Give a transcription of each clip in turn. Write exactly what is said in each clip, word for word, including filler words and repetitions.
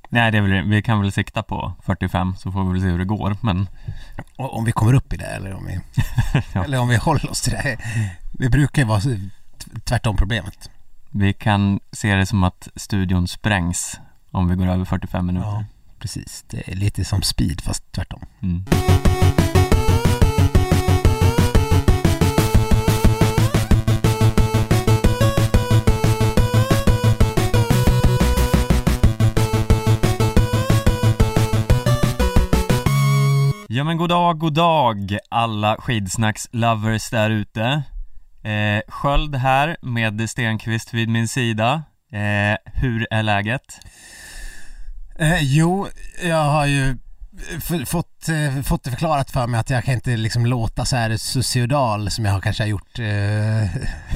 Nej, det är väl, vi kan väl sikta på fyrtiofem så får vi väl se hur det går. Men... Och om vi kommer upp i det eller om vi, ja. eller om vi håller oss till det. Vi brukar ju vara tvärtom problemet. Vi kan se det som att studion sprängs om vi går över fyrtiofem minuter. Ja, precis. Det är lite som speed fast tvärtom. Mm. Ja men god dag, god dag alla skidsnacks-lovers där ute. Eh, Sköld här med Stenqvist vid min sida. Eh, hur är läget? Eh, jo, jag har ju f- fått, eh, fått det förklarat för mig att jag kan inte liksom låta så här sociodal som jag har kanske har gjort eh,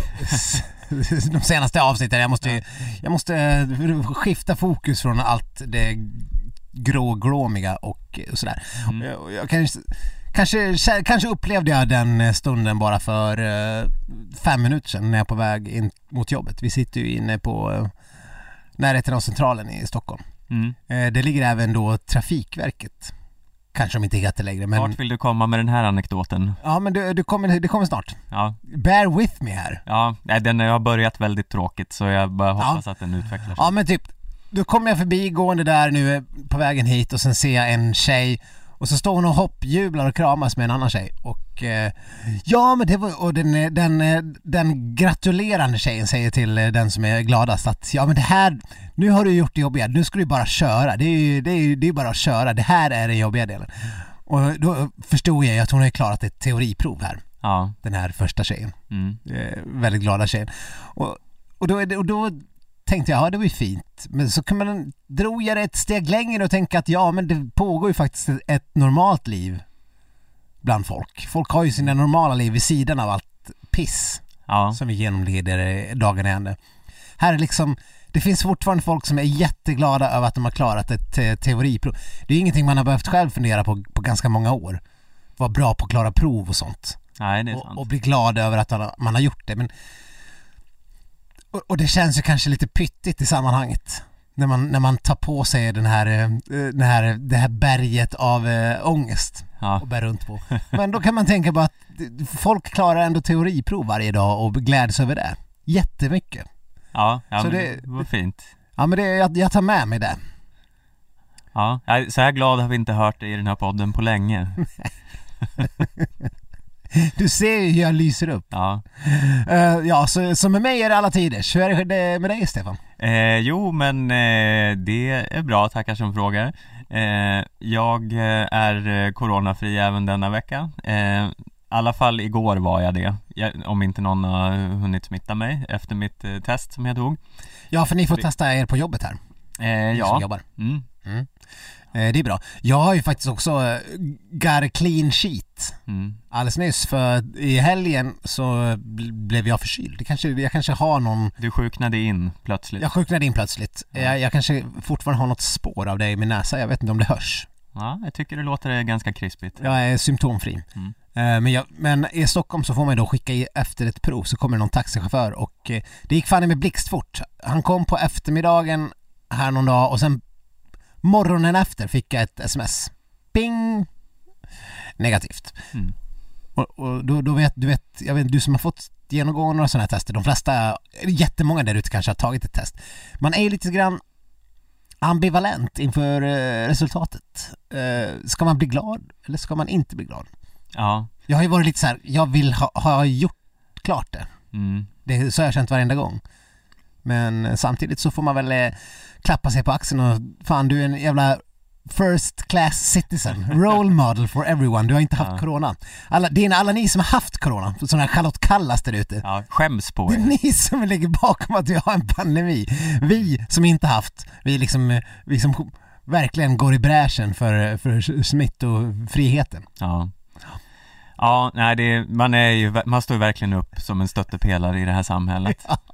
de senaste avsnitten. Jag måste, jag måste eh, skifta fokus från allt det gråglåmiga och sådär. Mm. Jag, jag kanske, kanske, kanske upplevde jag den stunden bara för uh, fem minuter sedan när jag är på väg in mot jobbet. Vi sitter ju inne på uh, närheten av centralen i Stockholm. Mm. Uh, det ligger även då Trafikverket. Kanske de inte heter längre. Men... Vart vill du komma med den här anekdoten? Ja, men du, du kommer, det kommer snart. Ja. Bear with me här. Ja, den har börjat väldigt tråkigt så jag bara hoppas ja. att den utvecklar sig. Ja, men typ då kommer jag förbi gående där nu på vägen hit och sen ser jag en tjej och så står hon och hoppjublar och kramas med en annan tjej och eh, ja men det var och den, den, den gratulerande tjejen säger till den som är gladast att ja men det här, nu har du gjort det jobbiga, nu ska du bara köra, det är ju det är, det är bara att köra, det här är den jobbiga delen. Och då förstod jag att hon har klarat ett teoriprov här, ja. Den här första tjejen, mm. eh, väldigt glada tjejen och, och, då, är det, och då tänkte jag, ja det var ju fint. Men så kan man dro jag det ett steg längre och tänka att ja men det pågår ju faktiskt ett normalt liv bland folk. Folk har ju sina normala liv vid sidan av allt piss ja. som vi genomlider dagen i ände. Här är liksom, det finns fortfarande folk som är jätteglada över att de har klarat ett te- teoriprov. Det är ingenting man har behövt själv fundera på på ganska många år. Var bra på att klara prov och sånt. Nej, det är och, sant. och bli glad över att man har gjort det. Men och det känns ju kanske lite pyttigt i sammanhanget när man, när man tar på sig den här, den här, det här berget av äh, ångest ja. och bär runt på. Men då kan man tänka på att folk klarar ändå teoriprov varje dag och gläds över det. Jättemycket. Ja, ja så men det var fint. Ja, men det, jag, jag tar med mig det. Ja, så här glad har vi inte hört det i den här podden på länge. Du ser ju hur jag lyser upp. Ja, uh, ja så, så med mig är det alla tider. Hur är det med dig, Stefan? Eh, jo, men eh, det är bra, tackar som frågar. Eh, jag är coronafri även denna vecka. Eh, I alla fall igår var jag det. Jag, om inte någon har hunnit smitta mig efter mitt eh, test som jag tog. Ja, för ni får testa er på jobbet här. Eh, ja. Som jobbar. Mm. Mm. Det är bra. Jag har ju faktiskt också got a clean sheet mm. alldeles nyss, för i helgen så blev jag förkyld. Det kanske, jag kanske har någon... Du sjuknade in plötsligt. Jag sjuknade in plötsligt. Ja. Jag, jag kanske fortfarande har något spår av det i min näsa. Jag vet inte om det hörs. Ja, jag tycker det låter ganska krispigt. Jag är symptomfri. Mm. Men, jag, men i Stockholm så får man då skicka i efter ett prov, så kommer någon taxichaufför och det gick fan med blixtfort. Han kom på eftermiddagen här någon dag och sen morgonen efter fick jag ett sms. Ping! Negativt. Mm. Och, och då, då vet du vet, jag vet du som har fått genomgå några sådana här tester. De flesta, jättemånga där ute kanske har tagit ett test. Man är lite grann ambivalent inför eh, resultatet. Eh, ska man bli glad eller ska man inte bli glad? Ja. Jag har ju varit lite så här, jag vill ha, ha gjort klart det. Mm. Det är så jag har känt varenda gång. Men samtidigt så får man väl eh, klappa sig på axeln och fan, du är en jävla first class citizen, role model for everyone. Du har inte haft ja. corona. Alla, det är alla ni som har haft corona, sådana här Charlotte Kallas där ute. Ja, skäms på er. Det är ni som ligger bakom att vi har en pandemi. Vi som inte haft, vi liksom, vi som verkligen går i bräschen för, för smittofriheten. Ja. Ja, nej, det, man, är ju, man står ju verkligen upp som en stöttepelare i det här samhället. Ja.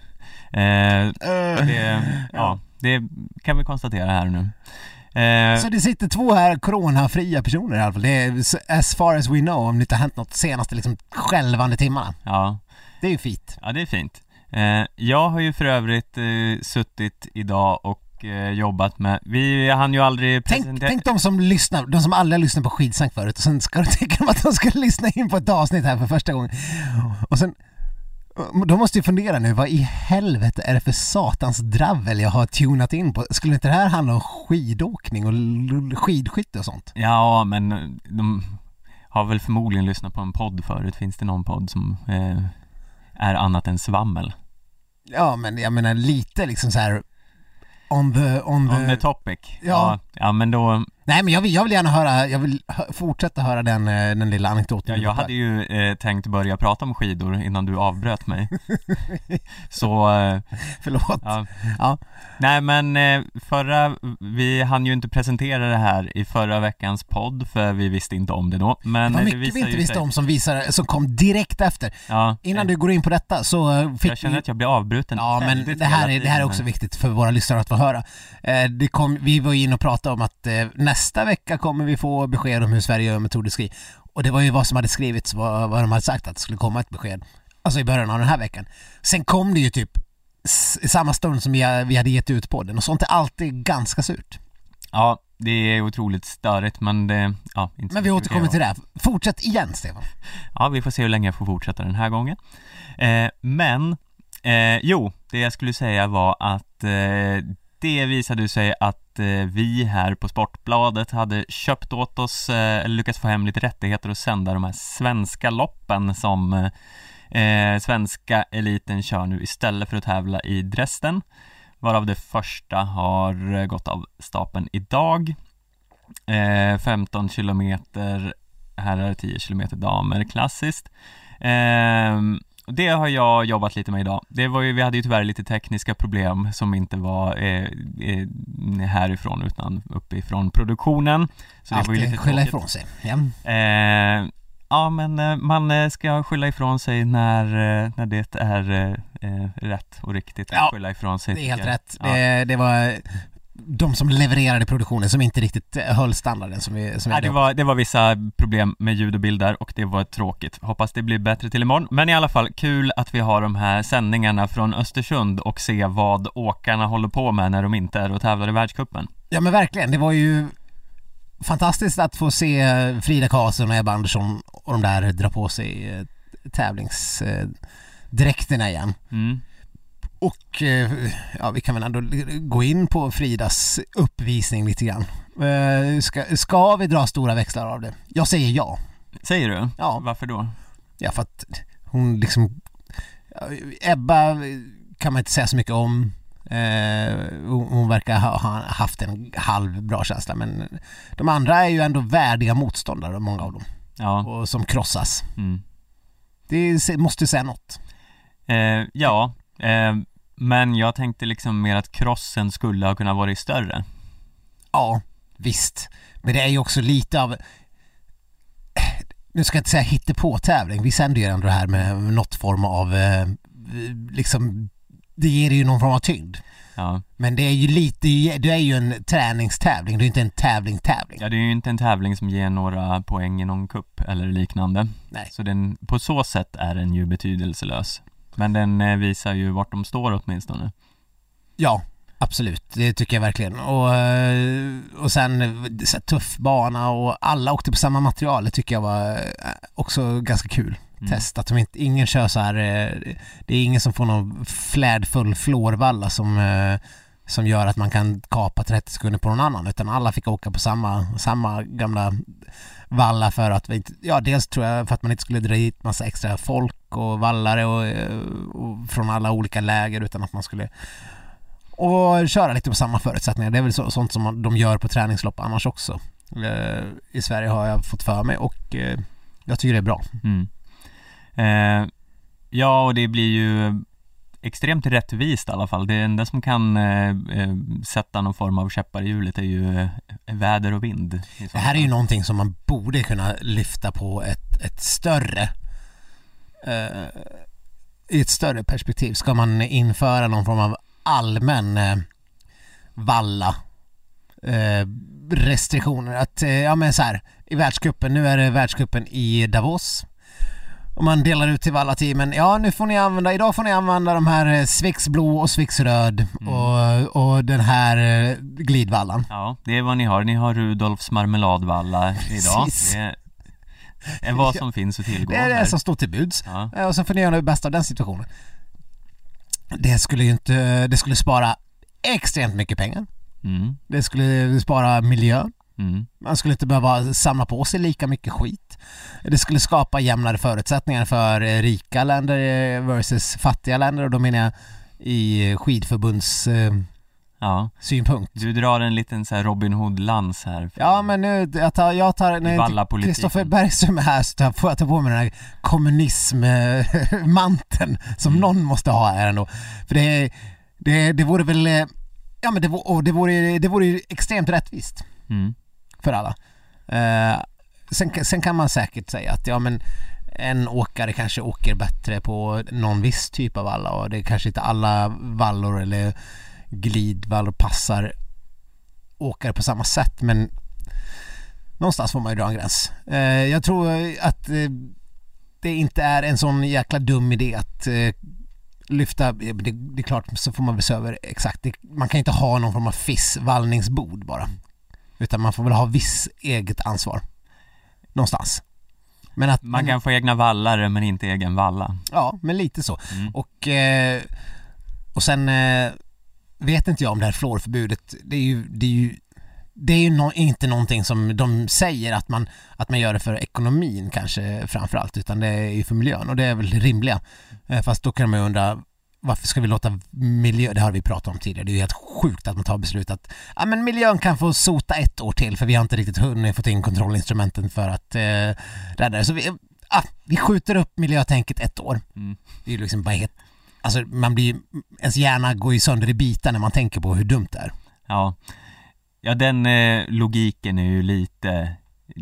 Eh, det, ja, det kan vi konstatera här nu. Eh, så det sitter två här coronafria personer i alla fall. Det är as far as we know, om det inte har hänt något senaste liksom skälvande timmarna. Ja. Det är ju fint. Ja, det är fint. Eh, jag har ju för övrigt eh, suttit idag och och eh, jobbat med. Vi hann ju aldrig tänk, tänk de som lyssnar, de som aldrig har lyssnat på Skidsnack förut, och sen ska du tänka dem att de ska lyssna in på ett avsnitt här för första gången. Och sen de måste ju fundera nu, vad i helvete är det för satans dravel jag har tunat in på? Skulle inte det här handla om skidåkning och skidskytte och sånt? Ja, men de har väl förmodligen lyssnat på en podd förut. Finns det någon podd som eh, är annat än svammel? Ja, men jag menar lite liksom så här on the, on the... on the topic. Ja. ja, ja men då... Nej, men jag vill, jag vill gärna höra, jag vill hö- fortsätta höra den, den lilla anekdoten. Ja, jag hade ju eh, tänkt börja prata om skidor innan du avbröt mig. Så... Eh, Förlåt. Ja. Ja. Nej, men eh, förra... Vi hann ju inte presentera det här i förra veckans podd, för vi visste inte om det då. Men det var det mycket vi inte ju visste sig... om som, visar, som kom direkt efter. Ja, Innan eh, du går in på detta så fick jag känner vi... att jag blir avbruten. Ja, men väldigt det här, hela är, det här är tiden. också viktigt för våra lyssnare att få höra. Eh, det kom, vi var in och pratade om att eh, nästa vecka kommer vi få besked om hur Sverige gör med Tour de Ski. Och det var ju vad som hade skrivits, vad, vad de hade sagt att det skulle komma ett besked. Alltså i början av den här veckan. Sen kom det ju typ s- i samma stund som vi, vi hade gett ut på den. Och sånt är alltid ganska surt. Ja, det är otroligt störigt, men det... Ja, inte Men vi så återkommer mycket till det här. Fortsätt igen, Stefan. Ja, vi får se hur länge jag får fortsätta den här gången. Eh, men, eh, jo, det jag skulle säga var att eh, det visade sig att eh, vi här på Sportbladet hade köpt åt oss, eh, lyckats få hem lite rättigheter att sända de här svenska loppen som eh, svenska eliten kör nu istället för att tävla i Dresden. Varav det första har gått av stapeln idag. Eh, femton kilometer herrar, tio kilometer damer, klassiskt. Eh, det har jag jobbat lite med idag. Det var ju, vi hade ju tyvärr lite tekniska problem som inte var eh, eh, härifrån utan uppifrån produktionen. Så det var ju lite skylla tråkigt. ifrån sig. Ja. Eh, ja, men eh, man ska skylla ifrån sig när, eh, när det är eh, rätt och riktigt att Ja, skylla ifrån sig. Det är helt tycker jag. rätt. Ja. Det, det var de som levererade produktionen som inte riktigt höll standarden som vi, som vi Ja, hade det, var, det var vissa problem med ljud och bild där och det var tråkigt. Hoppas det blir bättre till imorgon. Men i alla fall, kul att vi har de här sändningarna från Östersund och se vad åkarna håller på med när de inte är och tävlar i världscupen. Ja, men verkligen. Det var ju fantastiskt att få se Frida Karlsson och Ebba Andersson och de där dra på sig eh, tävlingsdräkterna igen. Mm. Och eh, ja, vi kan väl ändå gå in på Fridas uppvisning lite grann. Eh, ska, ska vi dra stora växlar av det? Jag säger ja. Säger du? Ja. Varför då? Ja, för att hon liksom... Ebba kan man inte säga så mycket om. Eh, hon, hon verkar ha, ha haft en halv bra känsla, men de andra är ju ändå värdiga motståndare, många av dem. Ja. Och som krossas. Mm. Det måste säga något. Eh, ja, eh, men jag tänkte liksom mer att krossen skulle ha kunnat vara större. Ja, visst. Men det är ju också lite av... Nu ska jag inte säga hittepå-tävling. Vi sänder ju ändå det här med något form av... Eh, liksom... Det ger ju någon form av tyngd. Ja. Men det är ju lite... Det är ju en träningstävling. Det är inte en tävling-tävling. Ja, det är ju inte en tävling som ger några poäng i någon kupp eller liknande. Nej. Så den, på så sätt är den ju betydelselös. Men den eh, visar ju vart de står åtminstone. Ja, absolut. Det tycker jag verkligen. Och, eh, och sen så här, tuff bana och alla åkte på samma material. Det tycker jag var eh, också ganska kul. Mm. Test att de inte, ingen kör så här. eh, Det är ingen som får någon flärdfull flårvalla som, eh, som gör att man kan kapa trettio sekunder på någon annan, utan alla fick åka på samma, samma gamla valla för att vi inte, ja, dels tror jag för att man inte skulle dra hit massa extra folk och vallare och, och från alla olika läger, utan att man skulle och köra lite på samma förutsättningar. Det är väl så, sånt som man, de gör på träningslopp annars också. Eh, I Sverige har jag fått för mig och eh, jag tycker det är bra. Mm. Eh, ja, och det blir ju extremt rättvist i alla fall. Det enda som kan eh, eh, sätta någon form av käppar i hjulet är ju eh, väder och vind. Det här är ju någonting som man borde kunna lyfta på ett, ett större eh, i ett större perspektiv. Ska man införa någon form av allmän eh, valla eh, restriktioner att eh, ja men så här, i världscupen, nu är det världscupen i Davos Och man delar ut till alla teamen. Ja, nu får ni använda, idag får ni använda de här Swix blå och Swix röd mm. och, och den här glidvallan. Ja, det är vad ni har. Ni har Rudolfs marmeladvalla idag. Det är vad som finns att tillgå. Det är det här. som står till buds. Ja. Och så får ni göra det bästa av den situationen. Det skulle ju inte, det skulle spara extremt mycket pengar. Mm. Det skulle spara miljö. Mm. Man skulle inte behöva samla på sig lika mycket skit. Det skulle skapa jämnare förutsättningar för rika länder versus fattiga länder, och då menar jag i skidförbunds eh, ja. synpunkt. Du drar en liten så här Robin Hood-lans här. Ja, men nu jag tar, jag tar när Kristoffer Bergström är här så tar, får jag ta på mig den här kommunism-manteln som mm. någon måste ha här ändå. För det, det, det vore väl ja, men det, och det, vore, det vore ju extremt rättvist. Mm. För alla. Eh, sen, sen kan man säkert säga att ja, men en åkare kanske åker bättre på någon viss typ av valla, och det är kanske inte alla vallor eller glidvallor passar åkare på samma sätt, men någonstans får man ju dra en gräns. Eh, jag tror att eh, det inte är en sån jäkla dum idé att eh, lyfta, det, det är klart så får man väl se över exakt, det, man kan inte ha någon form av fiss-vallningsbord bara. Utan man får väl ha viss eget ansvar. Någonstans. Men att man kan få egna vallare men inte egen valla. Ja, men lite så. Mm. Och, eh, och sen eh, vet inte jag om det här fluorförbudet. Det är ju, det är ju, det är ju no- inte någonting som de säger att man, att man gör det för ekonomin kanske framförallt. Utan det är ju för miljön, och det är väl rimliga. Eh, fast då kan man ju undra, varför ska vi låta miljö, det har vi pratat om tidigare, det är ju helt sjukt att man tar beslut att ja, men miljön kan få sota ett år till för vi har inte riktigt hunnit fått in kontrollinstrumenten för att eh, rädda det. Så vi, ah, vi skjuter upp miljötänket ett år. Mm. Det är ju liksom bara helt, alltså man blir, ens hjärna går ju sönder i bitar när man tänker på hur dumt det är. Ja, ja den eh, logiken är ju lite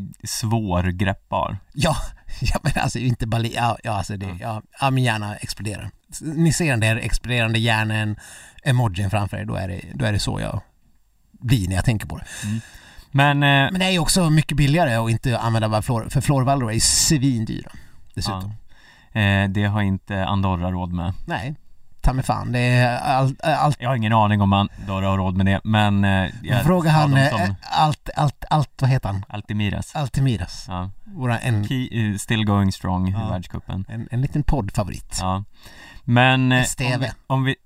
svårgreppbar. Ja, ja men alltså inte bara, ja, ja alltså det, ja, ja min hjärna exploderar. Ni ser den där exploderande hjärnan emojin framför er, då är det, då är det så jag blir när jag tänker på det. Mm. Men, eh, men det är ju också mycket billigare att inte använda bara flor, för fluorvallor är svindyra dessutom. Ja. Eh, det har inte Andorra råd med. Nej, ta mig fan. Det är allt, allt. Jag har ingen aning om Andorra har råd med det, men eh, jag frågar han som... allt, allt, allt, vad heter han? Altimiras. Altimiras. Ja. Våra en... Key, uh, still going strong i ja. världscupen. En, en liten poddfavorit. Ja. Men eh, om, vi, om vi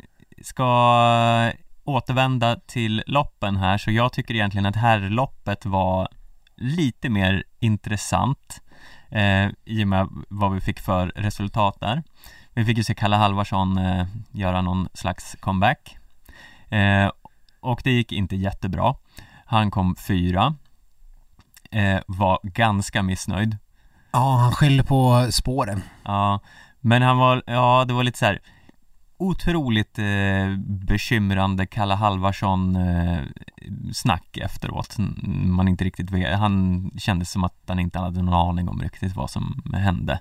ska återvända till loppen här, så jag tycker egentligen att herrloppet var lite mer intressant eh, i och med vad vi fick för resultat där. Vi fick ju se Kalle Halvarsson eh, göra någon slags comeback. Eh, och det gick inte jättebra. Han kom fyra. Eh, var ganska missnöjd. Ja, han skyller på spåren. Ja, men han var, ja det var lite så här otroligt eh, bekymrande Kalle Halvarsson eh, snack efteråt. Man inte riktigt vet. Han kändes som att han inte hade någon aning om riktigt vad som hände.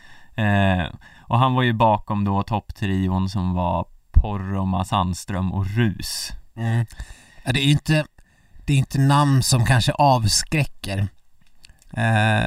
Eh, och han var ju bakom då topptrion som var Poromaa, Sandström och Rus. Mm. Ja, det är ju inte, det är inte namn som kanske avskräcker. Eh,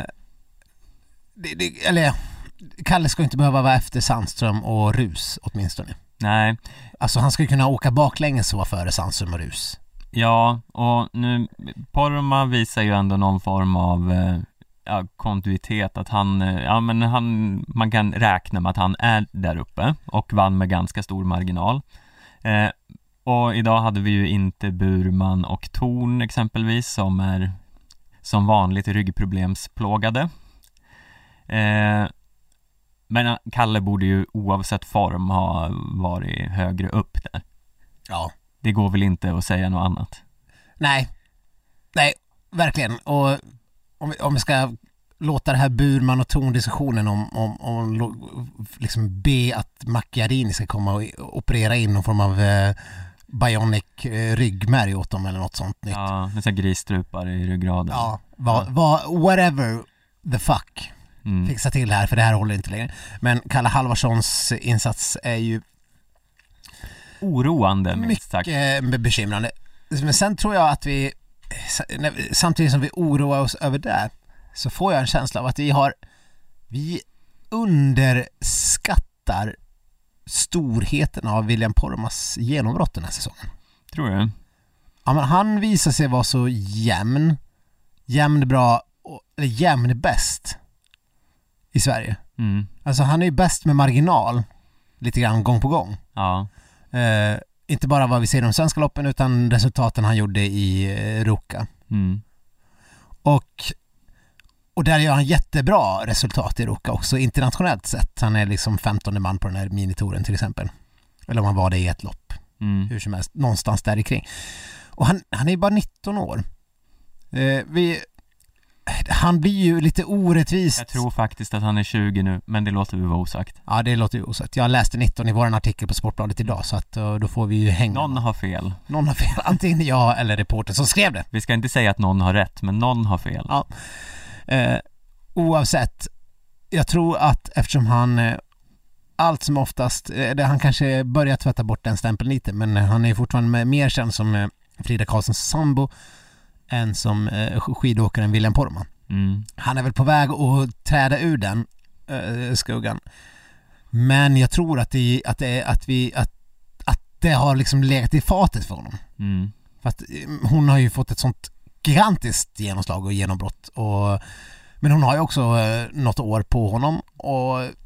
det, det, eller Kalle ska inte behöva vara efter Sandström och Rus åtminstone. Nej. Alltså han ska ju kunna åka baklänges och vara före Sandström och Rus. Ja, och nu Poromaa visar ju ändå någon form av eh, ja, kontinuitet, att han, ja men han, man kan räkna med att han är där uppe och vann med ganska stor marginal. Eh, och idag hade vi ju inte Burman och Torn exempelvis som är som vanligt ryggproblemsplågade. Eh, men Kalle borde ju oavsett form ha varit högre upp där. Ja. Det går väl inte att säga något annat. Nej, nej, verkligen. Och om vi, om vi ska låta det här Burman och Torn-diskussionen om, om, om liksom be att Macchiarini ska komma och operera in någon form av eh, bionic eh, ryggmärg åt dem eller något sånt nytt. Ja, med så här grisstrupar i ryggraden. Ja, va, va, whatever the fuck. Mm. Fixa till det här, för det här håller inte längre. Men Kalle Halvarssons insats är ju oroande, minst sagt. Mycket bekymrande. Men sen tror jag att vi, samtidigt som vi oroar oss över det, så får jag en känsla av att vi har vi underskattar storheten av William Poromaas genombrott den här säsongen. Tror du? Ja, men han visar sig vara så jämn, jämn bra, eller jämn bäst i Sverige. Mm. Alltså han är ju bäst med marginal lite grann gång på gång. Ja. Eh, inte bara vad vi ser i de svenska loppen utan resultaten han gjorde i eh, Ruka. Mm. Och, och där gör han jättebra resultat i Ruka också internationellt sett. Han är liksom femtonde man på den här minitouren till exempel. Eller om han var det i ett lopp. Mm. Hur som helst, någonstans där kring. Och han, han är ju bara nitton år. Eh, vi, han blir ju lite orättvist. Jag tror faktiskt att han är tjugo nu, men det låter vi vara osagt. Ja, det låter ju osagt. Jag läste nitton i vår artikel på Sportbladet idag, så att då får vi ju hänga. Någon har fel. Någon har fel. Antingen jag eller reporter som skrev det. Vi ska inte säga att någon har rätt, men någon har fel. Ja. Eh, oavsett, jag tror att eftersom han eh, allt som oftast, eh, det, han kanske börjar tvätta bort den stämpeln lite, men eh, han är fortfarande mer känd som eh, Frida Karlssons sambo än som eh, skidåkaren William Poromaa. Mm. Han är väl på väg att träda ur den eh, skuggan. Men jag tror att det, att det, att vi, att, att det har liksom legat i fatet för honom. Mm. För att hon har ju fått ett sånt gigantiskt genomslag och genombrott. Och, men hon har ju också eh, något år på honom. Och eh,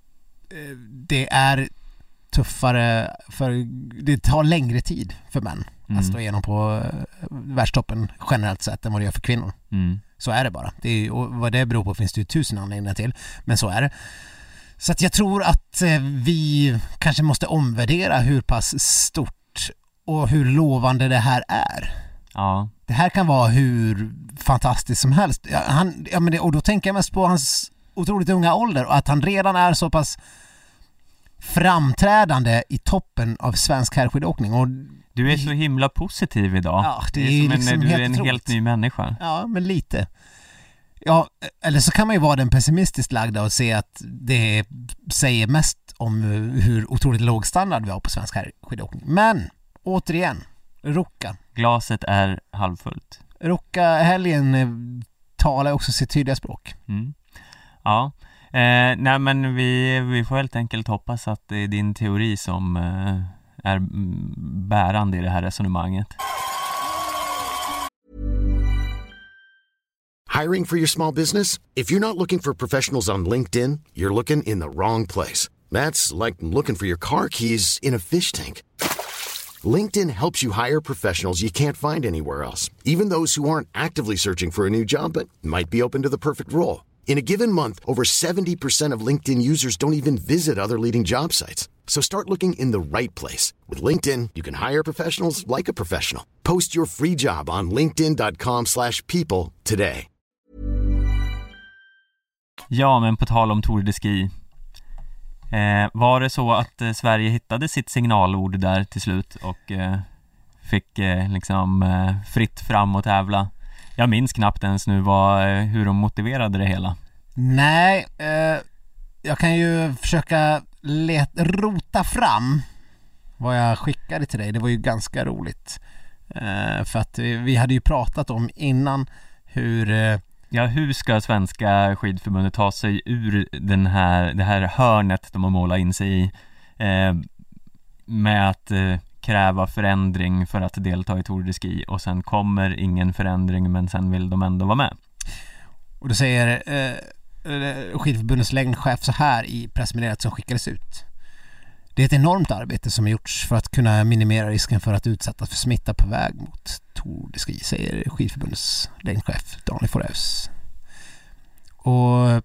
det är tuffare, för det tar längre tid för män mm. att stå igenom på eh, världstoppen generellt sett än vad det gör för kvinnor. Mm. Så är det bara. Det är, och vad det beror på finns det ju tusen anledningar till. Men så är det. Så att jag tror att eh, vi kanske måste omvärdera hur pass stort och hur lovande det här är. Ja. Det här kan vara hur fantastiskt som helst. Ja, han, ja, men det, och då tänker jag mest på hans otroligt unga ålder och att han redan är så pass framträdande i toppen av svensk herrskidåkning. Och du är så himla positiv idag. Ja, det, det är, är som liksom en, du helt är en otroligt. helt ny människa. Ja, men lite. Ja, eller så kan man ju vara den pessimistiskt lagda och se att det säger mest om hur otroligt låg standard vi har på svensk herrskidåkning. Men, återigen, Ruka. Glaset är halvfullt. Ruka-helgen talar också sitt tydliga språk. Mm. Ja, eh, nej men vi, vi får helt enkelt hoppas att det är din teori som eh, är bärande i det här resonemanget. Hiring for your small business? If you're not looking for professionals on LinkedIn, you're looking in the wrong place. That's like looking for your car keys in a fish tank. LinkedIn helps you hire professionals you can't find anywhere else, even those who aren't actively searching for a new job but might be open to the perfect role. In a given month, over seventy percent of LinkedIn users don't even visit other leading job sites. So start looking in the right place. With LinkedIn, you can hire professionals like a professional. Post your free job on linkedin dot com slash people today. Ja, men på tal om Tour de Ski. Eh, var det så att eh, Sverige hittade sitt signalord där till slut och eh, fick eh, liksom eh, fritt fram och tävla? Jag minns knappt ens nu vad, eh, hur de motiverade det hela. Nej, eh, jag kan ju försöka let, rota fram vad jag skickade till dig. Det var ju ganska roligt. Eh, för att vi hade ju pratat om innan hur... Eh, Ja, hur ska svenska skidförbundet ta sig ur den här, det här hörnet de har målat in sig i eh, med att eh, kräva förändring för att delta i Tour de Ski och sen kommer ingen förändring men sen vill de ändå vara med. Och då säger eh, skidförbundets längdchef så här i pressmeddelandet som skickades ut. Det är ett enormt arbete som har gjorts för att kunna minimera risken för att utsättas för smitta på väg mot Tour de Ski, säger skidförbundets längdchef Daniel Foräus. Och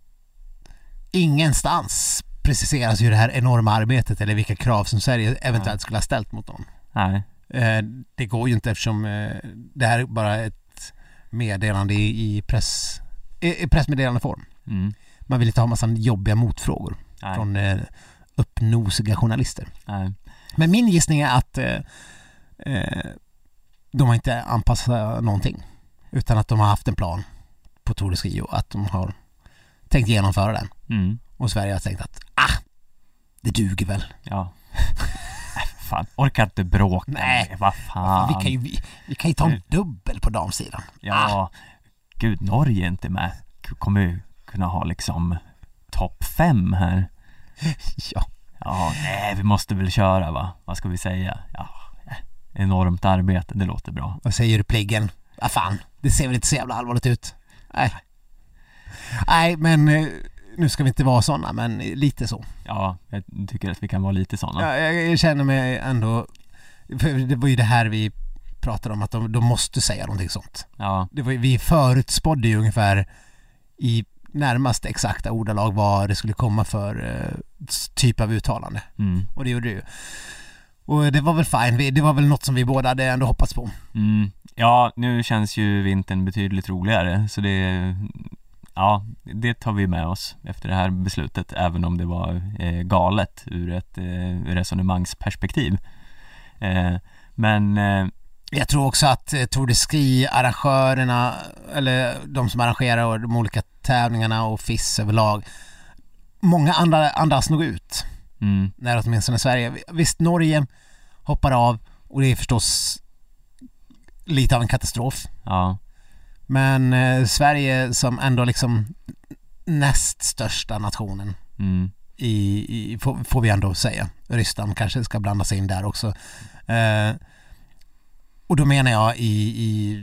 ingenstans preciseras ju det här enorma arbetet eller vilka krav som Sverige eventuellt skulle ha ställt mot dem. Nej. Det går ju inte eftersom det här är bara ett meddelande i, press, i pressmeddelande form. Mm. Man vill inte ha en massa jobbiga motfrågor Nej. från uppnosiga journalister. Nej. Men min gissning är att eh, de har inte anpassat någonting utan att de har haft en plan på Tour de Ski och att de har tänkt genomföra den. Mm. Och Sverige har tänkt att ah, det duger väl. Ja. Fan, orkar inte bråka. Nej, vad fan. Vi kan ju, vi, vi kan ju ta en dubbel på damsidan. Ja, ah. Gud, Norge är inte med. Kommer ju kunna ha liksom topp fem här. Ja. Ja, nej, vi måste väl köra, va? Vad ska vi säga? Ja, enormt arbete, det låter bra. Vad säger du, Pliggen? Vad fan, det ser väl inte så jävla allvarligt ut. Nej. Nej, men nu ska vi inte vara såna, men lite så. Ja, jag tycker att vi kan vara lite såna. Ja, jag, jag känner mig ändå, för det var ju det här vi pratade om, att de, de måste säga någonting sånt. Ja. Det var, vi förutspådde ju ungefär i närmast exakta ordalag vad det skulle komma för eh, typ av uttalande. Mm. Och det gjorde det ju. Och det var väl fine, det var väl något som vi båda hade ändå hoppats på. Mm. Ja, nu känns ju vintern betydligt roligare, så det, ja, det tar vi med oss efter det här beslutet, även om det var eh, galet ur ett eh, resonemangsperspektiv. Eh, men eh, jag tror också att eh, Tour de Ski-arrangörerna, eller de som arrangerar och de olika tävlingarna och F I S överlag, många andra andas nog ut. Mm. När åtminstone Sverige. Visst, Norge hoppar av och det är förstås lite av en katastrof. Ja. Men eh, Sverige som ändå liksom näst största nationen Mm. i, i får, får vi ändå säga. Ryssland kanske ska blanda sig in där också. Eh, och då menar jag i, i,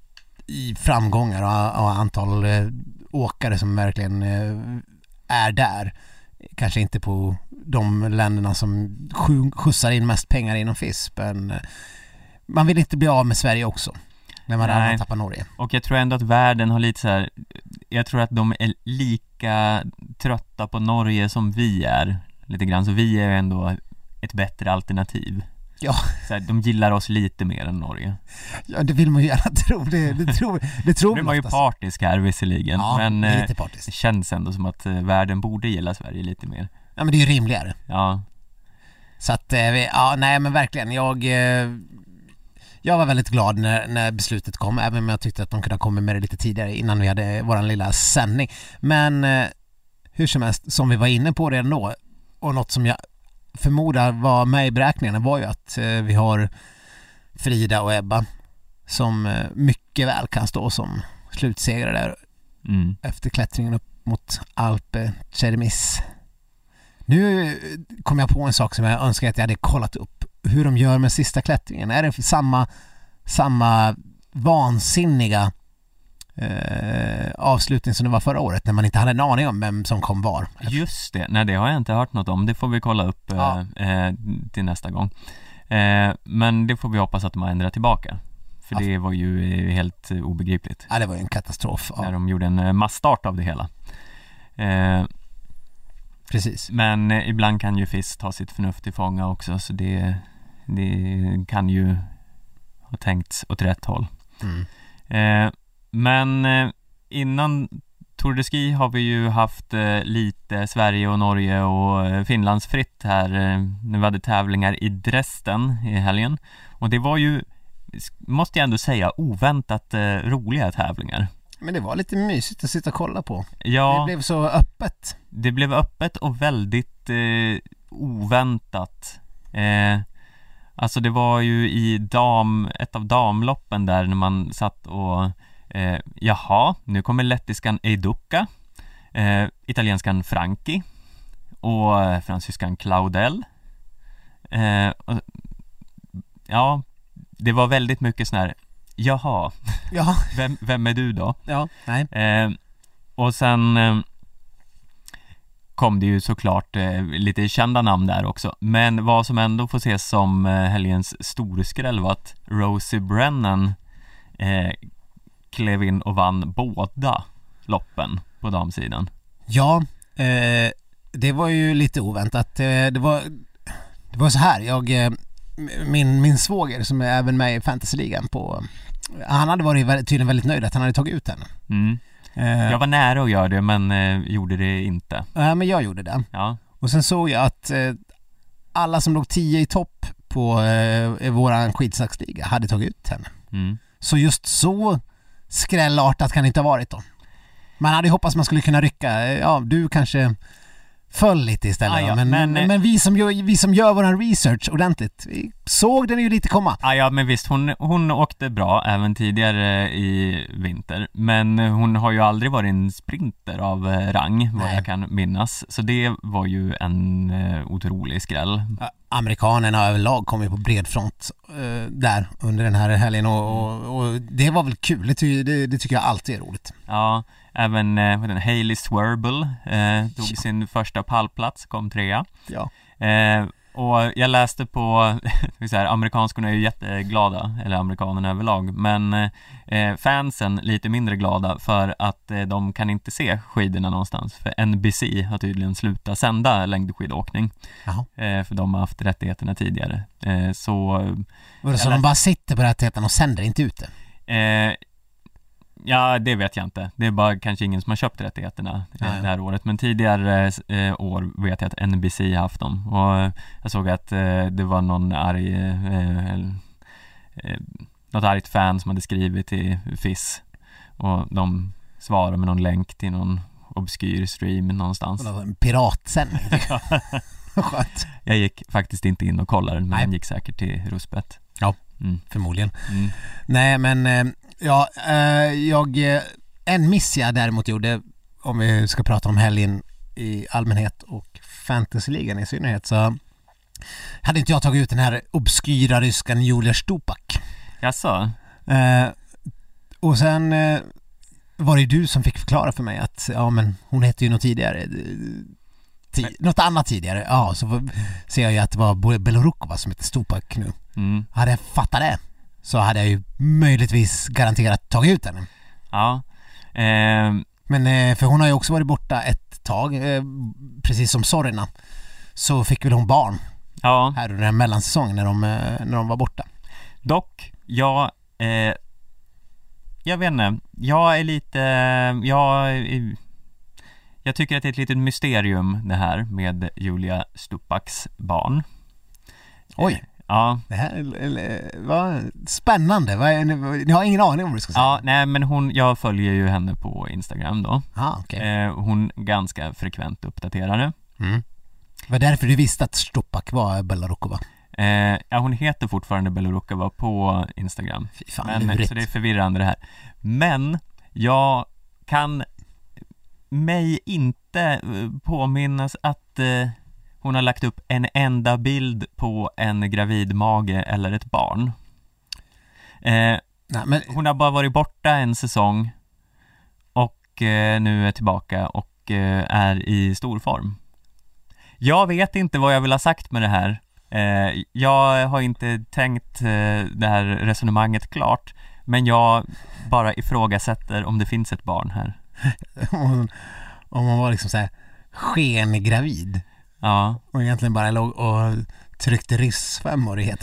i framgångar och, och antal eh, åkare som verkligen eh, är där. Kanske inte på de länderna som skjutsar in mest pengar inom F I S, men man vill inte bli av med Sverige också när man redan tappar Norge. Och jag tror ändå att världen har lite så här, jag tror att de är lika trötta på Norge som vi är lite grann, så vi är ändå ett bättre alternativ. Ja. Så här, de gillar oss lite mer än Norge. Ja, det vill man ju gärna tro. Det, det tror, det tror man ju partisk här visserligen, ja, men det, eh, det känns ändå som att eh, världen borde gilla Sverige lite mer. Ja, men det är ju rimligare. Ja. Så att, eh, ja, nej men verkligen, jag eh, jag var väldigt glad när, när beslutet kom, även om jag tyckte att de kunde ha kommit med det lite tidigare innan vi hade våran lilla sändning. Men eh, hur som helst, som vi var inne på redan då, och något som jag förmodar var med i beräkningarna, var ju att eh, vi har Frida och Ebba som eh, mycket väl kan stå som slutsegrare där mm. efter klättringen upp mot Alpe Cermis. Nu kom jag på en sak som jag önskar att jag hade kollat upp, hur de gör med sista klättringen. Är det samma, samma vansinniga eh, avslutning som det var förra året när man inte hade en aning om vem som kom var? Just det, nej det har jag inte hört något om. Det får vi kolla upp ja. eh, till nästa gång. Eh, men det får vi hoppas att de har ändrat tillbaka. För ja. Det var ju helt obegripligt. Ja, det var ju en katastrof. Ja. När de gjorde en massstart av det hela. Eh, Precis. Men eh, ibland kan ju F I S ta sitt förnuft till fånga också, så det, det kan ju ha tänkts åt rätt håll. Mm. Eh, men eh, innan Tour de Ski har vi ju haft eh, lite Sverige och Norge och eh, Finlands fritt här eh, när vi hade tävlingar i Dresden i helgen. Och det var ju, måste jag ändå säga, oväntat eh, roliga tävlingar. Men det var lite mysigt att sitta och kolla på. Ja, det blev så öppet. Det blev öppet och väldigt eh, oväntat. Eh, alltså det var ju i dam, ett av damloppen där när man satt och eh, jaha, nu kommer lettiskan Eiduka, eh, italienskan Franchi och eh, fransyskan Claudel. Eh, och, ja, det var väldigt mycket sån här, jaha, ja. vem, vem är du då? Ja, nej. Eh, och sen eh, kom det ju såklart eh, lite kända namn där också. Men vad som ändå får ses som eh, helgens storskräll var att Rosie Brennan eh, klev in och vann båda loppen på damsidan. Ja, eh, det var ju lite oväntat. Eh, det var det var så här, jag eh, min, min svåger som är även med i fantasyligan på, han hade varit tydligen väldigt nöjd att han hade tagit ut henne. Mm. Eh, jag var nära att göra det, men eh, gjorde det inte. Ja, men jag gjorde det. Ja. Och sen såg jag att eh, alla som låg tio i topp på eh, våran skidsaxliga hade tagit ut henne. Mm. Så just så skrällartat kan det inte ha varit då. Man hade hoppats man skulle kunna rycka, ja, du kanske föll lite istället. Ah, ja, men, men, men, men vi som gör, vi som gör vår research ordentligt, vi såg den ju lite komma. Ja, ja men visst, hon, hon åkte bra även tidigare i vinter. Men hon har ju aldrig varit en sprinter av rang, vad Nej. jag kan minnas. Så det var ju en uh, otrolig skräll. Amerikanerna överlag kom ju på bred front uh, där under den här helgen och, och, och det var väl kul, det, ty- det, det tycker jag alltid är roligt. Ja, även eh, den Hailey Swerble eh, tog sin första pallplats, kom trea. Ja. Eh, och jag läste på, så här, amerikanskorna är ju jätteglada, eller amerikanerna överlag, men eh, fansen lite mindre glada för att eh, de kan inte se skidorna någonstans, för N B C har tydligen slutat sända längdskidåkning. Eh, för de har haft rättigheterna tidigare. Eh, så Var det så läste... de bara sitter på rättigheten och sänder inte ut det? Eh, Ja, det vet jag inte. Det är bara kanske ingen som har köpt rättigheterna eh, det här året. Men tidigare eh, år vet jag att N B C har haft dem. Och jag såg att eh, det var någon arg eh, eh, något argt fan som hade skrivit till F I S. Och de svarade med någon länk till någon obskyr stream någonstans. En piratsändning. Skönt. Jag gick faktiskt inte in och kollade, men Nej. den gick säkert till Ruspet. Ja, Mm. förmodligen. Mm. Nej, men eh, ja, eh, jag eh, en miss jag däremot gjorde, om vi ska prata om helgen i allmänhet och fantasyligan i synnerhet, så hade inte jag tagit ut den här obskyra ryskan Julia Stupak. Jaså? Eh, och sen eh, var det du som fick förklara för mig att ja, men hon hette ju något tidigare. Ti- något annat tidigare. Ja, så ser jag ju att det var Belorukova som heter Stupak nu. Mm. Hade jag fattat det så hade jag ju möjligtvis garanterat tagit ut den. Ja. Eh, Men eh, för hon har ju också varit borta ett tag, eh, precis som Sorina. Så fick väl hon barn ja. här under den mellansäsongen när de, eh, när de var borta. Dock, jag eh, jag vet inte, jag är lite jag, jag tycker att det är ett litet mysterium det här med Julia Stupaks barn. Oj, Ja. det här är, vad spännande. Vad är, ni har ingen aning om vad du ska säga. Ja, nej men hon, jag följer ju henne på Instagram då. Ah, okay. eh, Hon ganska frekvent uppdaterare. Mm. Det var därför du visste att Stupak var Belorukova. eh, Ja, hon heter fortfarande Belorukova på Instagram. Fy fan, Men, lurigt. så det är förvirrande det här. Men jag kan mig inte eh, påminnas att eh, hon har lagt upp en enda bild på en gravid mage eller ett barn. Eh, Nej, men, hon har bara varit borta en säsong och eh, nu är tillbaka och eh, är i stor form. Jag vet inte vad jag vill ha sagt med det här. Eh, jag har inte tänkt eh, det här resonemanget klart, men jag bara ifrågasätter om det finns ett barn här. om, om man var liksom så här skengravid Ja. och egentligen bara låg och tryckte ryssfemmor.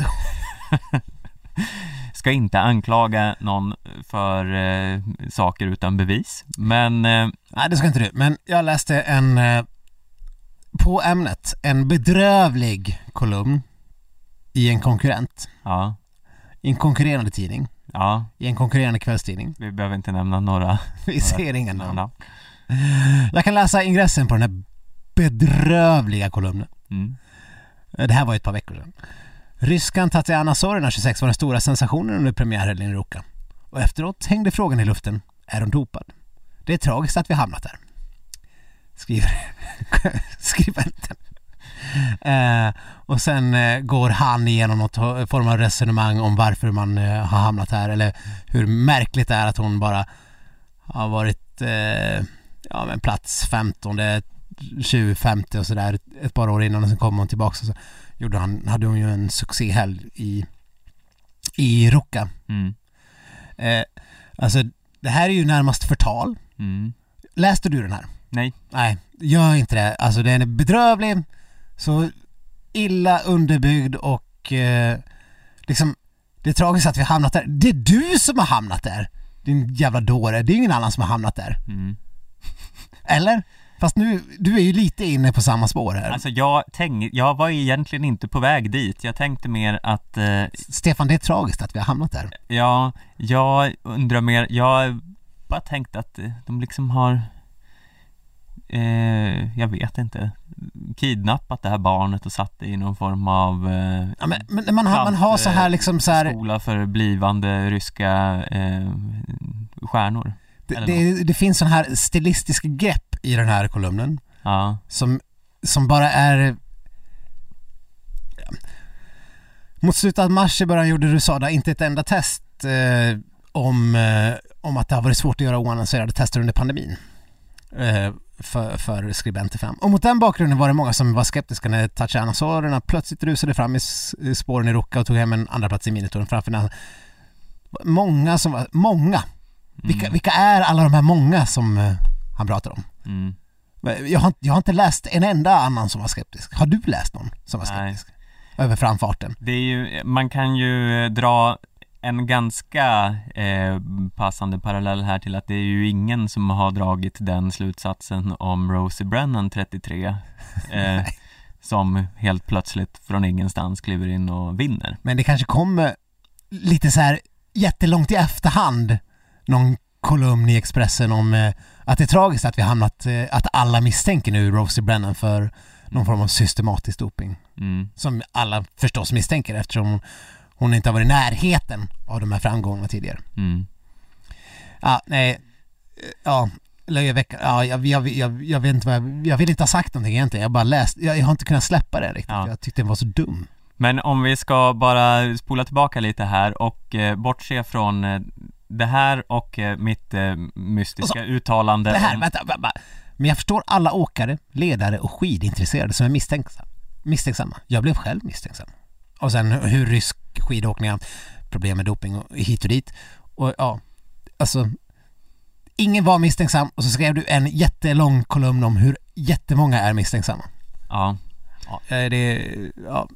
Ska inte anklaga någon för eh, saker utan bevis, men eh, Nej, det ska inte du. Men jag läste en eh, på ämnet en bedrövlig kolumn i en konkurrent, ja, i en konkurrerande tidning, ja, i en konkurrerande kvällstidning. vi behöver inte nämna några. Vi ser ingen några namn. namn. Jag kan läsa ingressen på den här bedrövliga kolumnen. Mm. Det här var ju ett par veckor sedan. Ryskan Tatiana Sorina, tjugosex, var den stora sensationen under premiärhelgen i Ruka. Och efteråt hängde frågan i luften: är hon dopad? Det är tragiskt att vi hamnat där, skriver skribenten. Eh, och sen eh, går han igenom något form av resonemang om varför man eh, har hamnat här, eller hur märkligt det är att hon bara har varit eh, ja, men plats femton, tjugo, femtio och sådär ett par år innan, och sen kom hon tillbaka och så gjorde han, hade hon ju en succéhelg i i Ruka. Mm. Eh, alltså det här är ju närmast förtal. Mm. Läste du den här? Nej. Nej, gör inte det. Alltså den är bedrövlig, så illa underbyggd och eh, liksom, det är tragiskt att vi har hamnat där. Det är du som har hamnat där, din jävla dåre. Det är ingen annan som har hamnat där. Mm. Eller? Fast nu, du är ju lite inne på samma spår här. Alltså jag tänk, jag var egentligen inte på väg dit. Jag tänkte mer att eh, Stefan, det är tragiskt att vi har hamnat där. ja, jag undrar mer, jag bara tänkte att eh, de liksom har eh, jag vet inte, kidnappat det här barnet och satt det i någon form av eh, ja, men, men man, har, man har så här liksom så här, skola för blivande ryska eh, stjärnor. Det, det, det finns sån här stilistiska grepp i den här kolumnen. Ja. Som, som bara är... Mot slutet av mars i början gjorde Rusada inte ett enda test eh, om, eh, om att det har varit svårt att göra oannonserade tester under pandemin. Eh, för, för skribenter fem. Och mot den bakgrunden var det många som var skeptiska när Tatjana-sorerna plötsligt rusade fram i, i spåren i Ruka och tog hem en andra plats i minituren framför den. Många som var... Många! Mm. Vilka, vilka är alla de här många som uh, han pratar om? Mm. Jag, har, jag har inte läst en enda annan som var skeptisk. Har du läst någon som var skeptisk? Nej. Över framfarten? Det är ju, man kan ju dra en ganska eh, passande parallell här till att det är ju ingen som har dragit den slutsatsen om Rosie Brennan trettiotre eh, som helt plötsligt från ingenstans kliver in och vinner. Men det kanske kommer lite så här jättelångt i efterhand någon kolumn i Expressen om eh, att det är tragiskt att vi hamnat eh, att alla misstänker nu Rosie Brennan för någon form av systematisk doping. Mm. Som alla förstås misstänker eftersom hon inte har varit i närheten av de här framgångarna tidigare. Mm. Ja, nej. Ja, löjevecka. Ja, jag, jag, jag, jag vet inte vad jag, jag vill inte ha sagt någonting egentligen. Jag bara läst. Jag, jag har inte kunnat släppa det riktigt. Ja. Jag tyckte den var så dum. Men om vi ska bara spola tillbaka lite här och eh, bortse från eh, det här och eh, mitt eh, mystiska så, uttalande. Det här, om... vänta, vänta. Men jag förstår alla åkare, ledare och skidintresserade som är misstänksamma. misstänksamma. Jag blev själv misstänksam. Och sen hur rysk skidåkning har problem med doping och hit och dit. Och ja, alltså ingen var misstänksam och så skrev du en jättelång kolumn om hur jättemånga är misstänksamma. Ja. Ja, det ja.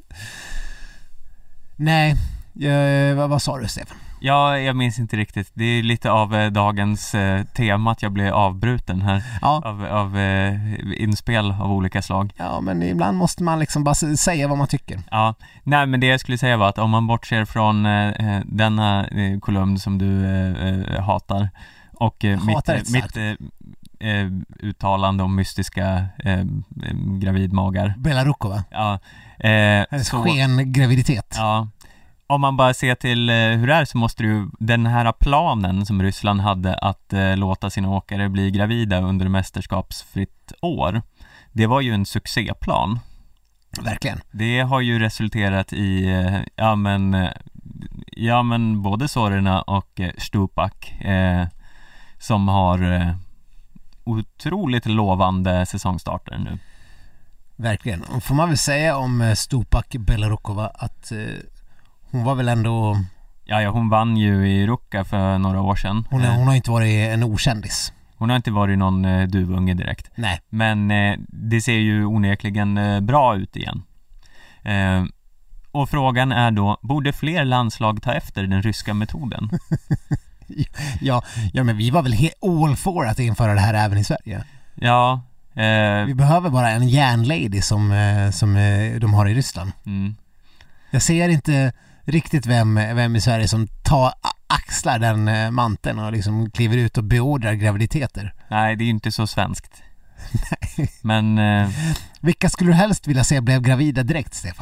Nej, jag, vad, vad sa du, Stefan? Ja, jag minns inte riktigt. Det är lite av eh, dagens eh, tema att jag blir avbruten här. Ja. Av, av eh, inspel av olika slag. Ja, men ibland måste man liksom bara säga vad man tycker. Ja, nej men det jag skulle säga var att om man bortser från eh, denna eh, kolumn som du eh, hatar och eh, mitt, mitt eh, eh, uttalande om mystiska eh, gravidmagar. Belarukova. Ja. Eh, så, sken graviditet. Ja. Om man bara ser till eh, hur det är så måste ju den här planen som Ryssland hade att eh, låta sina åkare bli gravida under mästerskapsfritt år. Det var ju en succéplan. Verkligen. Det har ju resulterat i eh, ja men eh, ja men både Sorina och eh, Stupak eh, som har eh, otroligt lovande säsongstarter nu. Verkligen. Och får man väl säga om Stupak Belarukova att eh, hon var väl ändå... Ja, ja, hon vann ju i Ruka för några år sedan. Hon, är, hon har inte varit en okändis. Hon har inte varit någon eh, duvunge direkt. Nej. Men eh, det ser ju onekligen eh, bra ut igen. Eh, och frågan är då, borde fler landslag ta efter den ryska metoden? ja, ja, men vi var väl he- all for att införa det här även i Sverige. Ja. Eh, vi behöver bara en järnlady som, eh, som eh, de har i Ryssland. Mm. Jag ser inte riktigt vem, vem i Sverige som tar axlar den eh, manteln och liksom kliver ut och beordrar graviditeter. Nej, det är inte så svenskt. Nej. Men eh... vilka skulle du helst vilja se blev gravida direkt, Stefan?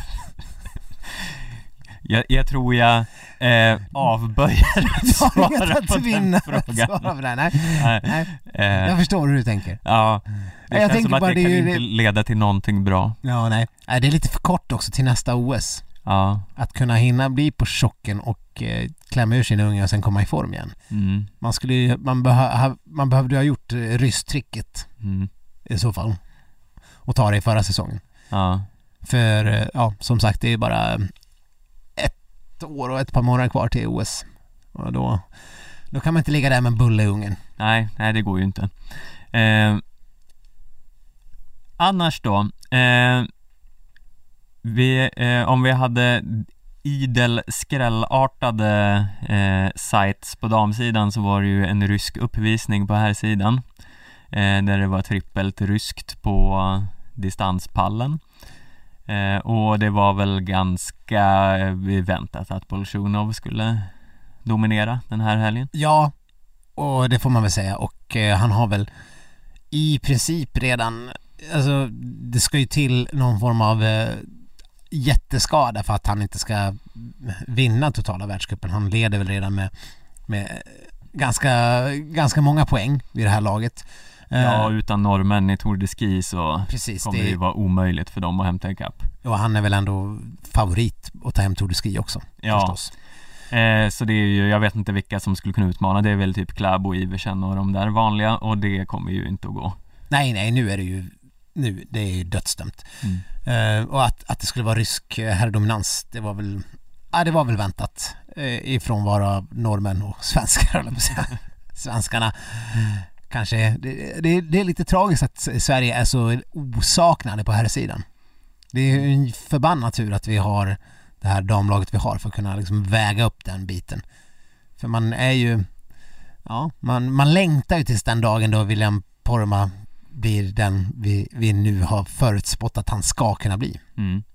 jag, jag tror jag eh, avböjer att svara på den frågan. Nej, nej. nej. Eh, jag förstår hur du tänker. Ja, det jag känns som att det, det kan ju... inte leda till någonting bra. Ja, nej. Det är lite för kort också till nästa O S. Ja. Att kunna hinna bli på chocken och eh, klämma ur sin unge och sen komma i form igen. Mm. Man skulle ju, man, behö, man behövde ha gjort eh, rysstricket mm. i så fall. Och ta det i förra säsongen. Ja. För, eh, ja, som sagt, det är bara ett år och ett par månader kvar till O S. Och då, då kan man inte ligga där med bulle i ungen. Nej, nej det går ju inte. Eh, annars då, eh, vi, eh, om vi hade idel skrällartade eh, sites på damsidan så var det ju en rysk uppvisning på här sidan eh, där det var trippelt ryskt på distanspallen eh, och det var väl ganska eh, väntat att Bolsjunov skulle dominera den här helgen. Ja, och det får man väl säga och eh, han har väl i princip redan, alltså det ska ju till någon form av eh, jätteskada för att han inte ska vinna totala världscupen. Han leder väl redan med, med ganska, ganska många poäng vid det här laget. Ja, utan norrmän i Tour de Ski så Precis, kommer det det ju vara omöjligt för dem att hämta en kapp. Och han är väl ändå favorit att ta hem Tour de Ski också, ja. förstås. Eh, så det är ju, jag vet inte vilka som skulle kunna utmana. Det är väl typ Kläbo, Iversen och de där vanliga, och det kommer ju inte att gå. Nej, nej, nu är det ju nu, det är ju dödsdömt. Mm. Eh, och att, att det skulle vara rysk herrdominans, det var väl ja, det var väl väntat eh, ifrån våra norrmän och svenskar, eller på att säga. Svenskarna mm. kanske, det, det, det är lite tragiskt att Sverige är så osaknade på här sidan. Det är ju en förbannad tur att vi har det här damlaget vi har för att kunna liksom väga upp den biten. För man är ju ja, man, man längtar ju tills den dagen då William Poromaa blir den vi, vi nu har förutspått att han ska kunna bli. Mm.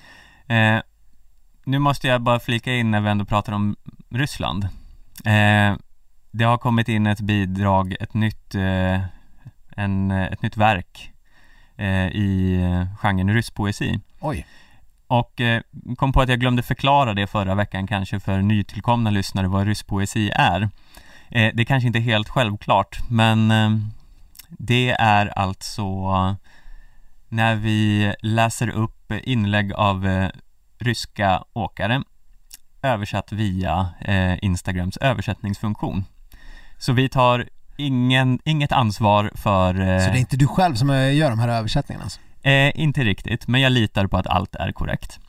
Eh, nu måste jag bara flika in när vi ändå pratar om Ryssland. Eh, det har kommit in ett bidrag, ett nytt, eh, en, ett nytt verk eh, i genren rysspoesi. Oj. Och eh, kom på att jag glömde förklara det förra veckan kanske för nytillkomna lyssnare vad rysspoesi är. Eh, det är kanske inte helt självklart, men eh, det är alltså när vi läser upp inlägg av eh, ryska åkare översatt via eh, Instagrams översättningsfunktion. Så vi tar ingen, inget ansvar för... Eh, Så det är inte du själv som gör de här översättningarna alltså? Eh, inte riktigt, men jag litar på att allt är korrekt.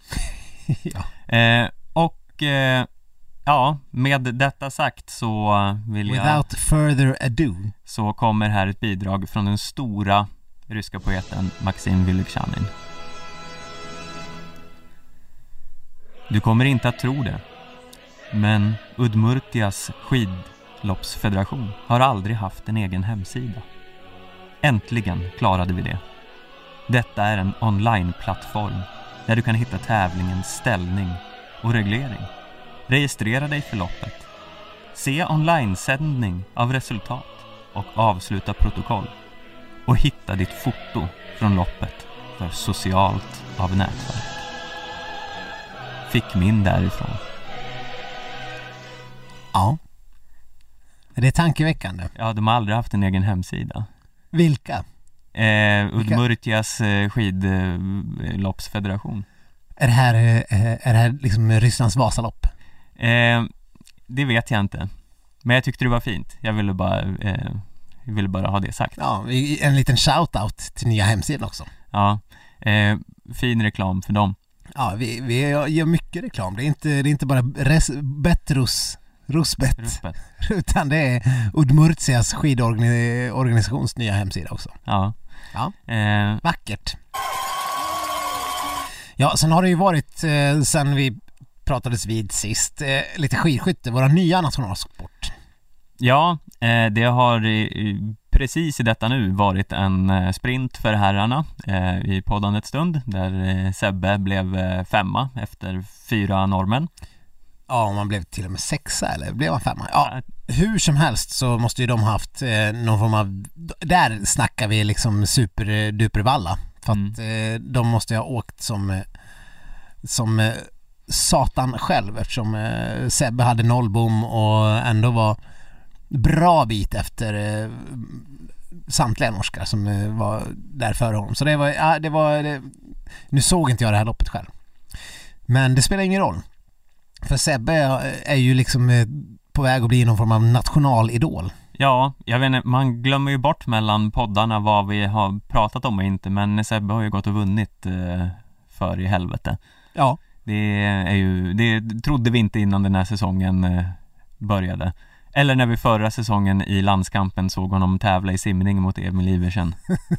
ja. Eh, och eh, ja, med detta sagt så vill jag... Without further ado. Så kommer här ett bidrag från den stora ryska poeten Maxim Vylegzjanin. Du kommer inte att tro det, men Udmurtias skidloppsfederation har aldrig haft en egen hemsida. Äntligen klarade vi det. Detta är en online-plattform där du kan hitta tävlingens ställning och reglering. Registrera dig för loppet. Se online-sändning av resultat och avsluta protokoll. Och hitta ditt foto från loppet för socialt av nätverk. Fick min därifrån. Ja. Det är tankeväckande. Ja, de har aldrig haft en egen hemsida. Vilka? Eh, Udmurtias eh, skidloppsfederation. Är det här, eh, är det här liksom Rysslands Vasalopp? Eh, det vet jag inte. Men jag tyckte det var fint. Jag ville bara, eh, jag ville bara ha det sagt. Ja, en liten shoutout till nya hemsidan också. Ja, eh, fin reklam för dem. Ja, vi, vi gör mycket reklam. Det är inte, det är inte bara res, Betrus Rusbet, Rusbet. utan det är Udmurtias skidorganisations nya hemsida också. Ja. Ja. Eh. Vackert. Ja, sen har det ju varit eh, sen vi pratades vid sist eh, lite skidskytte, våra nya nationalsport. Ja, eh, det har i, precis i detta nu varit en eh, sprint för herrarna eh, i poddandet stund där eh, Sebbe blev eh, femma efter fyra normen. Ja, man blev till och med sexa, eller blev man femma? Ja, hur som helst så måste ju de ha haft eh, någon form av... Där snackar vi liksom superdupervalla. För mm. att eh, de måste ha åkt som, som eh, satan själv, eftersom eh, Sebbe hade nollbom och ändå var bra bit efter eh, samtliga norskar som eh, var där före honom. Så det var... Ja, det var det, nu såg inte jag det här loppet själv. Men det spelar ingen roll. För Sebbe är ju liksom på väg att bli någon form av nationalidol. Ja, jag vet inte, man glömmer ju bort mellan poddarna vad vi har pratat om och inte, men Sebbe har ju gått och vunnit eh, för i helvete. Ja. Det är ju, det trodde vi inte innan den här säsongen eh, började. Eller när vi förra säsongen i landskampen såg honom tävla i simning mot Emil Iversen.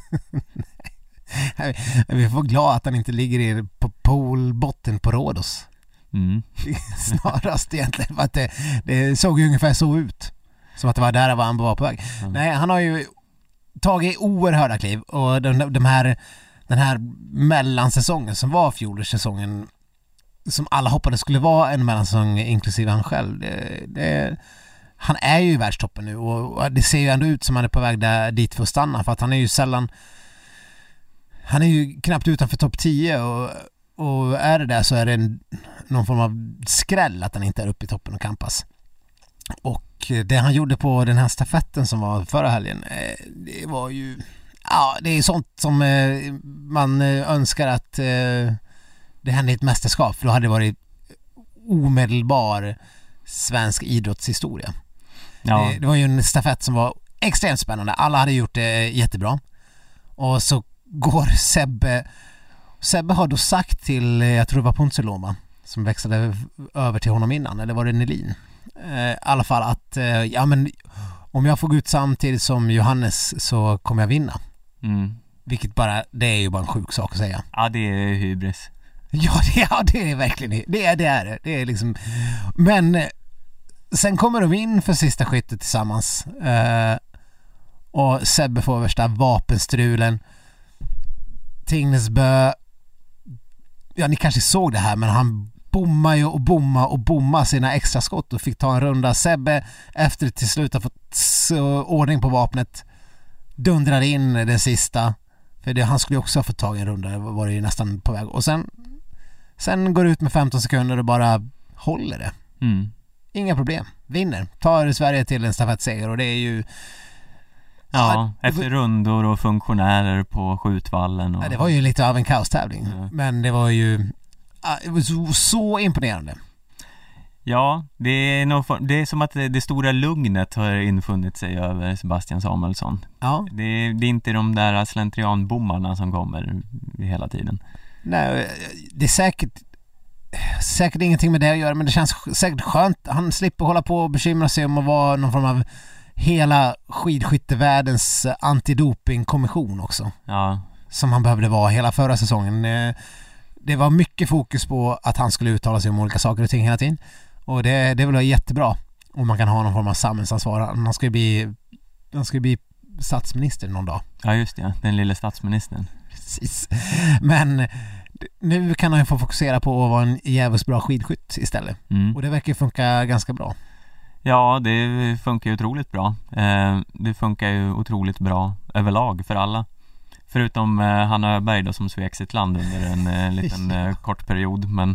Vi får glada att han inte ligger på poolbotten på Rhodos. Mm. Snarast egentligen, för att det, det såg ju ungefär så ut som att det var där han var på väg. Mm. Nej, han har ju tagit oerhörda kliv, och de, de här, den här mellansäsongen som var fjolårssäsongen, som alla hoppades skulle vara en mellansäsong inklusive han själv, det, det, han är ju i världstoppen nu och det ser ju ändå ut som han är på väg där, dit för att stanna, för att han är ju sällan han är ju knappt utanför topp tio och, och är det där så är det en, någon form av skräll att han inte är uppe i toppen och kampas. Och det han gjorde på den här stafetten som var förra helgen, det var ju ja, det är sånt som man önskar att det hände i ett mästerskap, för då hade det varit omedelbar svensk idrottshistoria. Ja. Det, det var ju en stafett som var extremt spännande. Alla hade gjort det jättebra. Och så går Sebbe Sebbe har då sagt till, jag tror det var Ponsiloma som växlade över till honom innan, eller var det Nelin? Eh, I alla fall att eh, ja men om jag får gå ut samtidigt som Johannes så kommer jag vinna. Mm. Vilket bara, det är ju bara en sjuk sak att säga. Ja, det är hybris. Ja, det, ja, det är verkligen det är det är det. Det är liksom, men sen kommer de in för sista skyttet tillsammans. Eh, och Sebbe får värsta vapenstrulen. Tingnesbö, ja ni kanske såg det här, men han bommar ju och bommar och bommar sina extra skott och fick ta en runda. Sebbe efter till slut har fått ordning på vapnet dundrar in den sista, för det, han skulle ju också ha fått tag i en runda, var det ju nästan på väg, och sen sen går ut med femton sekunder och bara håller det. Mm. Inga problem, vinner, tar Sverige till en stafettseger, och det är ju ja, ja efter rundor och funktionärer på skjutvallen och... ja, det var ju lite av en kaostävling, ja. Men det var ju ja, det var så, så imponerande. Ja, det är, nog, det är som att det, det stora lugnet har infunnit sig över Sebastian Samuelsson. Ja. Det, det är inte de där slentrianbommarna som kommer hela tiden. Nej, det är säkert säkert ingenting med det att göra, men det känns säkert skönt. Han slipper hålla på och bekymra sig om att vara någon form av hela skidskyttevärldens antidopingkommission också. Ja. Som han behövde vara hela förra säsongen. Det var mycket fokus på att han skulle uttala sig om olika saker och ting hela tiden. Och det, det är väl jättebra om man kan ha någon form av samhällsansvar. Han ska ju bli, han ska ju bli statsminister någon dag. Ja just det, den lilla statsministern. Precis. Men nu kan han ju få fokusera på att vara en jävligt bra skidskytt istället. Mm. Och det verkar funka ganska bra. Ja, det funkar ju otroligt bra. Det funkar ju otroligt bra överlag för alla. Förutom Hanna Öberg då, som svek sitt land under en liten ja. kort period. Men,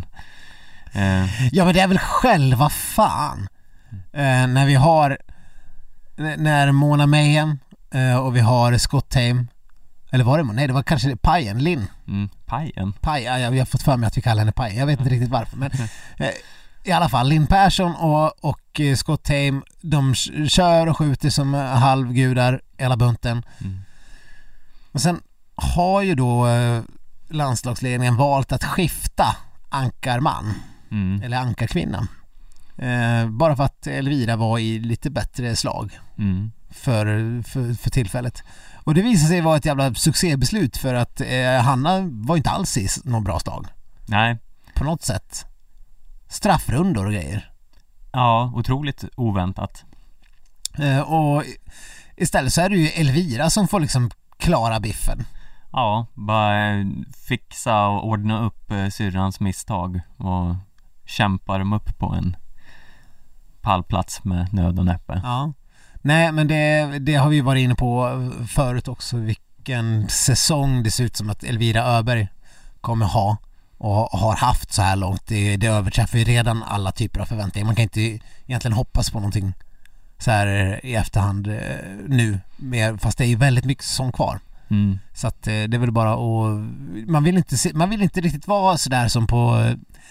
eh. ja, men det är väl själva fan. Eh, när vi har när Mona Mayhem eh, och vi har Scott Tame. Eller var det? Nej, det var kanske Pajen, Linn. Mm, Pajen? Pajen, ja, vi har fått för mig att vi kallar henne Pajen. Jag vet inte riktigt varför. Men eh, i alla fall, Linn Persson och, och Scott Tame, de kör och skjuter som halvgudar hela bunten. Mm. Och sen har ju då eh, landslagsledningen valt att skifta ankarman mm. eller ankarkvinna. Eh, bara för att Elvira var i lite bättre slag mm. för, för, för tillfället. Och det visade sig vara ett jävla succébeslut, för att eh, Hanna var inte alls i någon bra slag. Nej. På något sätt. Straffrundor och grejer. Ja, otroligt oväntat. Eh, och istället så är det ju Elvira som får liksom klara biffen. Ja, bara fixa och ordna upp syrrans misstag och kämpa dem upp på en pallplats med nöd och näppe. Ja. Nej, men det, det har vi varit inne på förut också, vilken säsong det ser ut som att Elvira Öberg kommer ha och har haft så här långt. Det, det överträffar ju redan alla typer av förväntningar. Man kan inte egentligen hoppas på någonting så här i efterhand nu, fast det är ju väldigt mycket säsong kvar. Mm. Så att det är väl bara och man vill inte se, man vill inte riktigt vara så där som på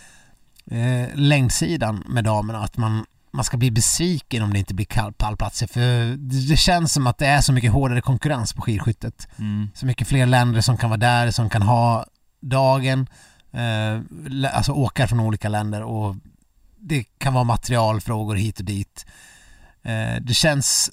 eh, längdsidan med damerna, att man man ska bli besviken om det inte blir pallplatser, för det känns som att det är så mycket hårdare konkurrens på skidskyttet. Mm. Så mycket fler länder som kan vara där, som kan ha dagen, eh, alltså åkare från olika länder, och det kan vara materialfrågor hit och dit. Eh, det känns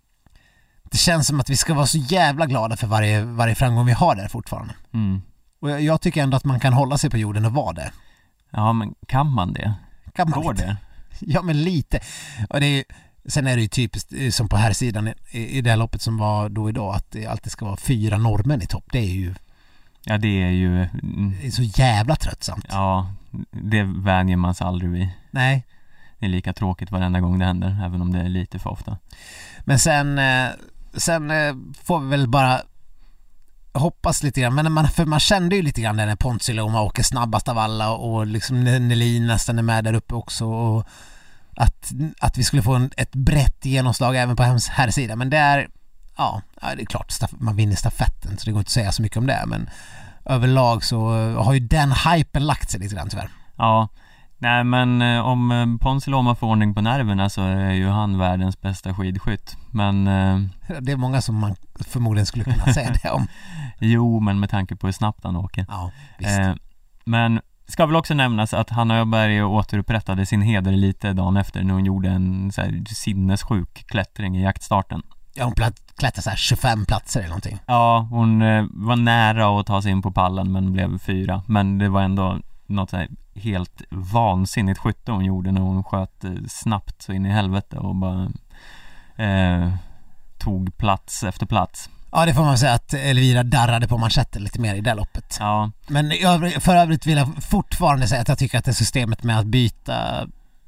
Det känns som att vi ska vara så jävla glada för varje, varje framgång vi har där fortfarande. Mm. Och jag, jag tycker ändå att man kan hålla sig på jorden och vara det. Ja, men kan man det? Kan man Går det? Ja, men lite. Och det är, sen är det ju typiskt som på här sidan i, i det här loppet som var då idag, att det alltid ska vara fyra norrmän i topp. Det är ju... Ja, det är ju... Det är så jävla tröttsamt. Ja, det vänjer man sig aldrig vid. Nej. det är lika tråkigt varenda gång det händer, även om det är lite för ofta. Men sen, eh, sen eh, får vi väl bara hoppas lite grann, men man, för man kände ju lite grann när Ponsiluoma åker snabbast av alla och liksom Nelin nästan är med där uppe också, och att, att vi skulle få en, ett brett genomslag även på här sidan. Men det är, ja, det är klart man vinner stafetten, så det går inte att säga så mycket om det, men överlag så har ju den hypen lagt sig lite grann tyvärr. Ja, nej men eh, om eh, Ponsiluoma får ordning på nerverna så är ju han världens bästa skidskytt. Men eh, det är många som man förmodligen skulle kunna säga det om. Jo, men med tanke på hur snabbt han åker. Ja, visst. Eh, men ska väl också nämnas att Hanna Öberg återupprättade sin heder lite dagen efter när hon gjorde en så här sinnessjuk klättring i jaktstarten. Ja, hon klättrade så här tjugofem platser eller någonting. Ja, hon eh, var nära att ta sig in på pallen men blev fyra. Men det var ändå något så här helt vansinnigt skytte hon gjorde när hon sköt eh, snabbt så in i helvete och bara eh, tog plats efter plats. Ja, det får man säga att Elvira darrade på manschetten lite mer i det loppet. Ja. Men för övrigt vill jag fortfarande säga att jag tycker att det systemet med att byta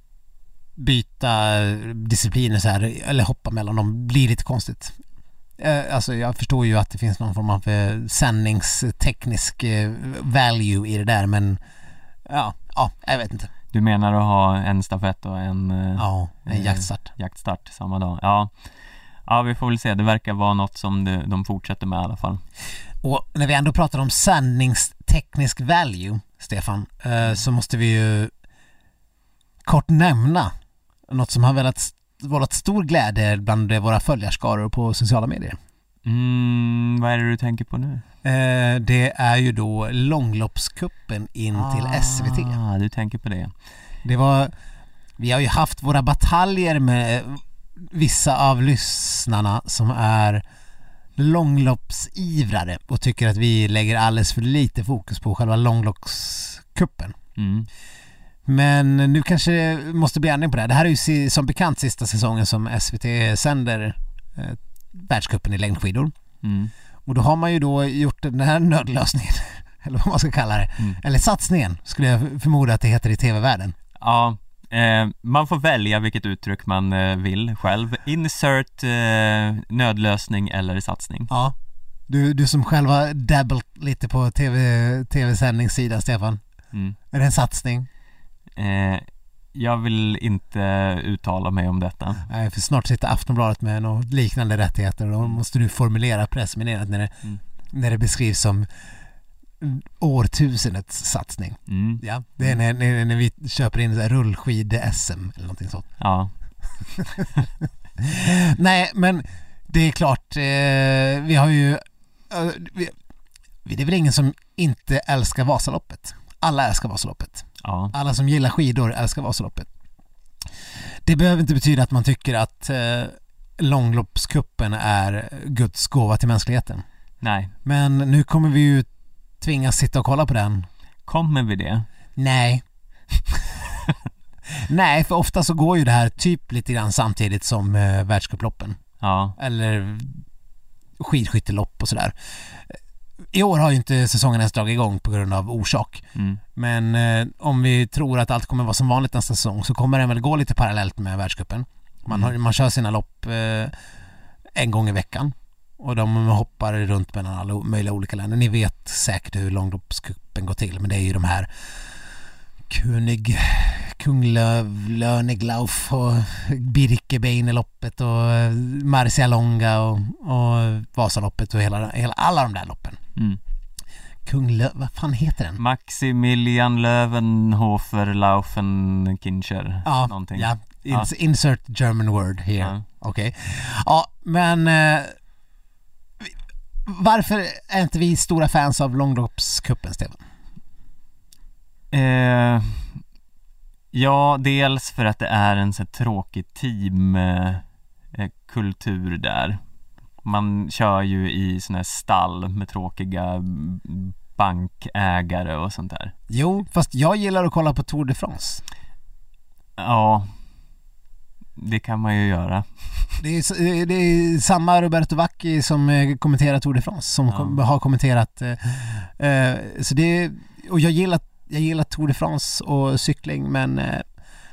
byta discipliner så här, eller hoppa mellan dem, blir lite konstigt. Alltså jag förstår ju att det finns någon form av sändningsteknisk value i det där, men ja, ja, jag vet inte. Du menar att ha en stafett och en, ja, en jaktstart. jaktstart samma dag? Ja. Ja, vi får väl se. Det verkar vara något som de, de fortsätter med i alla fall. Och när vi ändå pratar om sändningsteknisk value, Stefan, eh, så måste vi ju kort nämna något som har velat vållat stor glädje bland våra följarskaror på sociala medier. Mm, vad är det du tänker på nu? Eh, det är ju då långloppskuppen in ah, till S V T. Ja, du tänker på det. Det var, vi har ju haft våra bataljer med vissa av lyssnarna som är långloppsivrare och tycker att vi lägger alldeles för lite fokus på själva långloppskuppen. Mm. Men nu kanske det måste bli ändring på det här. Det här är ju som bekant sista säsongen som S V T sänder eh, världscupen i längdskidor. Mm. Och då har man ju då gjort den här nödlösningen, eller vad man ska kalla det. Mm. Eller satsningen, skulle jag förmoda att det heter i tv-världen. Ja, eh, man får välja vilket uttryck man eh, vill själv. Insert eh, nödlösning eller satsning. Ja, du, du som själv har dabblat lite på TV, tv-sändningssidan, Stefan. Mm. Är det en satsning? Eh, jag vill inte uttala mig om detta. Nej, för snart sitter Aftonbladet med något liknande rättigheter och då måste du formulera pressmeddelandet när det, mm. när det beskrivs som årtusendets satsning. Mm. Ja, det är när, när, när vi köper in rullskid-S M eller någonting sånt. Ja. Nej, men det är klart, eh, vi har ju eh, vi, det är väl ingen som inte älskar Vasaloppet. Alla älskar Vasaloppet. Ja. Alla som gillar skidor älskar Vasaloppet. Det behöver inte betyda att man tycker att eh, långloppskuppen är Guds gåva till mänskligheten. Nej. Men nu kommer vi ju tvingas sitta och kolla på den. Kommer vi det? Nej. Nej, för ofta så går ju det här typ lite grann samtidigt som eh, världscuploppen. Ja. Eller skidskyttelopp och sådär. I år har ju inte säsongen ens dragit igång på grund av orsak. Mm. Men eh, om vi tror att allt kommer vara som vanligt nästa säsong så kommer den väl gå lite parallellt med världscupen. Man, har, man kör sina lopp eh, en gång i veckan. Och de hoppar runt mellan alla möjliga olika länder. Ni vet säkert hur långloppscupen går till. Men det är ju de här König, Kunglöv, Löneglauf och Birkebeineloppet och Marcialonga och, och Vasaloppet och hela, hela, alla de där loppen. Mm. Kunglöv, vad fan heter den? Maximilian Löwenhofer Laufenkincher. Ja, någonting. Ja. Ja. Insert German word here. Ja. Okej. Okay. Ja, men eh, varför är inte vi stora fans av långloppscupen, Stefan? Eh, ja, dels för att det är en så tråkig teamkultur eh, där. Man kör ju i såna här stall med tråkiga bankägare och sånt där. Jo, fast jag gillar att kolla på Tour de France. Ja, det kan man ju göra. Det är, det är samma Roberto Vacchi som kommenterar Tour de France som ja. kom, har kommenterat eh, så det, och jag gillar jag gillar Tour de France och cykling, men eh,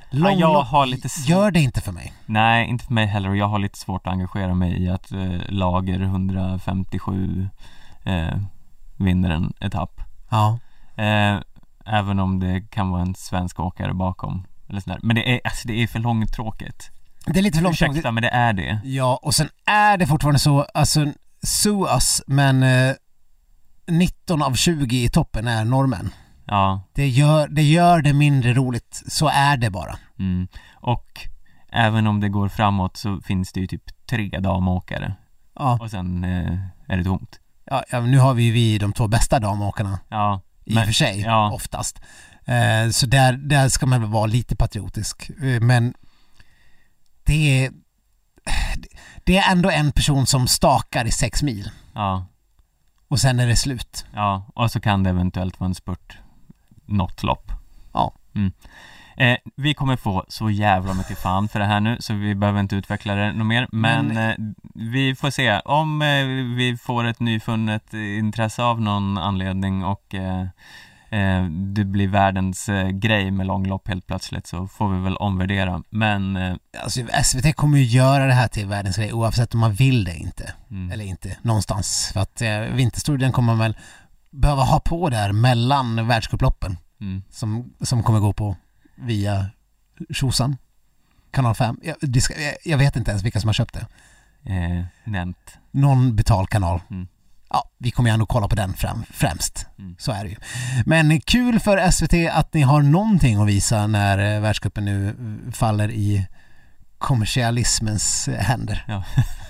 Långlopp jag har lite sv- gör det inte för mig. Nej, inte för mig heller. Och jag har lite svårt att engagera mig i att eh, lager hundrafemtiosju eh, vinner en etapp. Ja. Eh, även om det kan vara en svensk åkare bakom. Eller sådär. Men det är, alltså, det är för långtråkigt. Det är lite för långt. Ursäkta, men det är det. Ja, och sen är det fortfarande så, alltså, sue us, men eh, nitton av tjugo i toppen är norrmän. Ja. Det gör, det gör det mindre roligt, så är det bara. Mm. Och även om det går framåt så finns det ju typ tre damåkare. Ja, Och sen eh, är det tomt. ja, ja, nu har vi vi de två bästa damåkarna Ja. i Men- och för sig, ja. oftast. Eh, så där, där ska man väl vara lite patriotisk. Eh, men det är, det är ändå en person som stakar i sex mil. Ja. Och sen är det slut. Ja. Och så kan det eventuellt vara en spurt. Något lopp. Ja. Mm. Eh, vi kommer få så jävla mycket fan för det här nu, så vi behöver inte utveckla det något mer. Men, Men- eh, vi får se om eh, vi får ett nyfunnet intresse av någon anledning och eh, eh, det blir världens eh, grej med långlopp helt plötsligt, så får vi väl omvärdera. Men eh, Alltså, S V T kommer ju göra det här till världens grej oavsett om man vill det inte. mm, Eller inte, någonstans. För att eh, vinterstudien kommer man väl behöva ha på där mellan världscuploppen mm, som, som kommer gå på via Tjosan, kanal fem. Jag, det ska, jag, jag vet inte ens vilka som har köpt det. eh, nämnt. Någon betalkanal. Mm. Ja, vi kommer ju ändå kolla på den främ, främst. Mm. Så är det ju. Men kul för S V T att ni har någonting att visa när eh, världscupen nu eh, faller i kommersialismens eh, händer. Ja.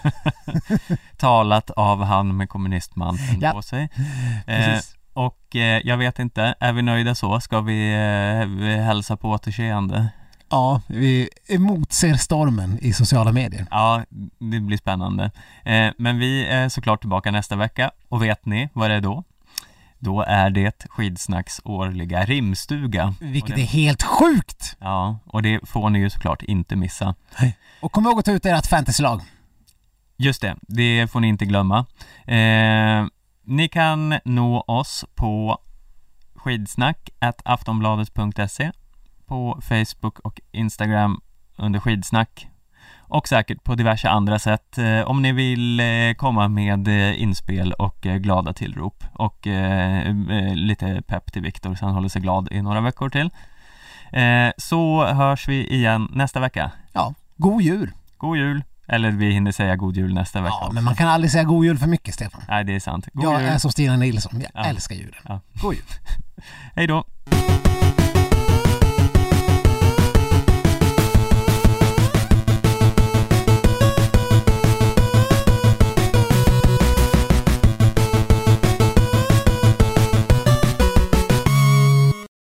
Talat av han med kommunistmanteln Ja. på sig. Eh, Precis. och eh, jag vet inte, är vi nöjda så? Ska vi, eh, vi hälsa på återseende? Ja, vi emotser stormen i sociala medier. Ja, det blir spännande. Eh, men vi är såklart tillbaka nästa vecka. Och vet ni vad det är då? Då är det Skidsnacks årliga rimstuga. Vilket och det, är helt sjukt! Ja, och det får ni ju såklart inte missa. Och kom ihåg att ta ut ert fantasylag. Just det, det får ni inte glömma. Eh, ni kan nå oss på skidsnack at aftonbladet punkt se, på Facebook och Instagram under skidsnack, och säkert på diverse andra sätt eh, om ni vill eh, komma med eh, inspel och eh, glada tillrop och eh, eh, lite pepp till Viktor så han håller sig glad i några veckor till. Eh, så hörs vi igen nästa vecka. Ja, god jul. God jul! Eller vi hinner säga god jul nästa vecka Ja, också. men man kan aldrig säga god jul för mycket, Stefan. Nej, det är sant. God Jag jul! är som Stina Nilsson. Jag Ja. älskar julen. Ja. God jul. Hej då!